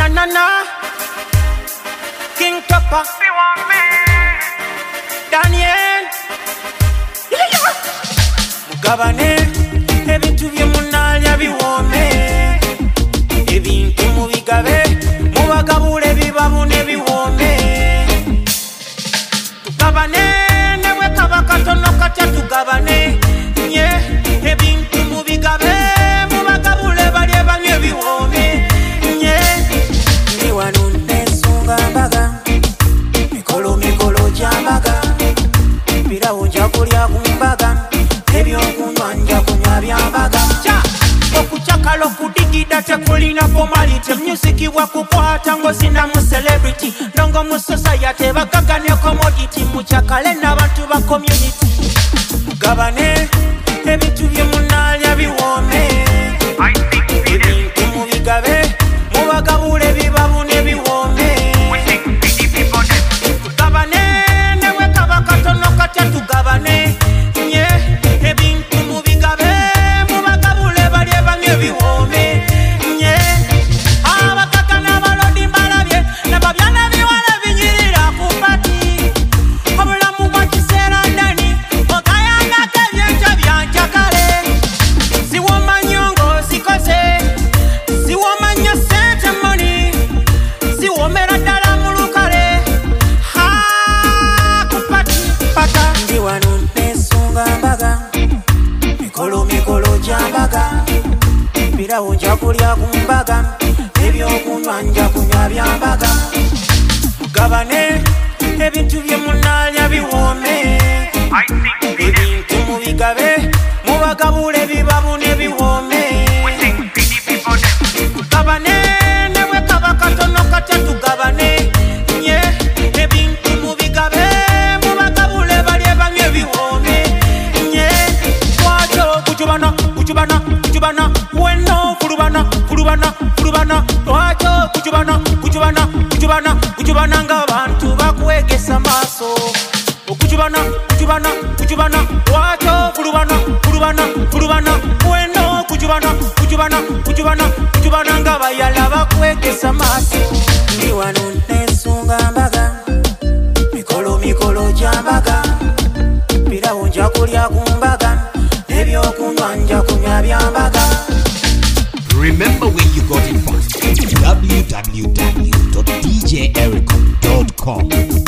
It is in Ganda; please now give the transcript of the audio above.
Na King Papa Daniel Mugabane ebintu bye munalya biwome ebintu mubigabe mubagabule bibabune biwome tugabane newe kabakatono katya tugabane nye ebintu mubigabe mubagabule balye banywe biwome nye ni wanune sunga mbaga mikolo jambaga mpira unja kulya kumbaga ebyokunywa nja kunywa byambaga okuchakala okudigida tekulina formality music wakukwata ngosina mu celebrity ndongo mu society bagagane commodity muchakale n'abantu ba community mugabane ebintu bye munalya biwome ebintu mubigabe mubagabule bibabune biwome tugabane newe kabakatono katya tugabane nye ebintu mubigabe mubagabule balye bamye biwome nye abakaka n'abalodi mbalabye nababyana biwala binyirira ku pati obulamu bwa kiseera ndani okayangako ebyenca byanjakale siwoma nyongo zikoze siwoma nnyo sente moni siwomera ddala mu lukale ku pati pata ndi wano nesunga mbaga mikolo jambaga mpirawo nja kulya kumbaga ebyokunywa nja kunywa byambaga mugabane ebintu bye munalya biwome ebintu mubigabe mubagabule bibabune biwome tugabane newe kabakatono katya tugabane nye ebintu mubigabe mubagabule balye bamye biwome nye twakyo kujubana weno fulubana twakyo kujubana ng'abantu bakwegesa maaso okujubana twakyo fulubana weno kujubana ng'abayala bakwegesa maaso ndi wano nesunga mbaga mikolo jambaga mpirawo nja kulya kumbaga ebyokunywa nja kunywa byambaga. Remember where you got it from. www.djericom.com